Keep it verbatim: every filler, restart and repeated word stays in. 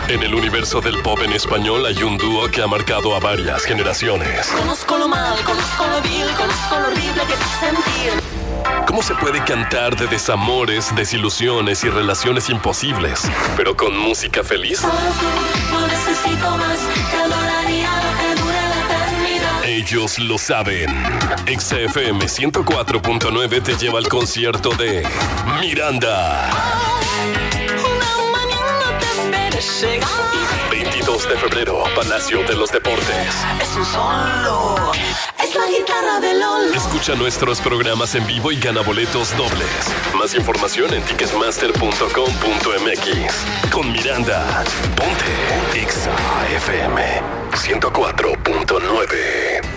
En el universo del pop en español hay un dúo que ha marcado a varias generaciones. Conozco lo mal, conozco lo vil, conozco lo horrible que te sentir. ¿Cómo se puede cantar de desamores, desilusiones y relaciones imposibles, pero con música feliz? Solo tú, no necesito más, te adoraría lo que dure la eternidad. Ellos lo saben. X F M ciento cuatro punto nueve te lleva al concierto de Miranda. Una mañana te veré llegar. veintidós de febrero, Palacio de los Deportes. Es un solo, es la guitarra de LOL. Escucha nuestros programas en vivo y gana boletos dobles. Más información en ticketmaster punto com punto m x. Con Miranda, ponte X F M ciento cuatro punto nueve.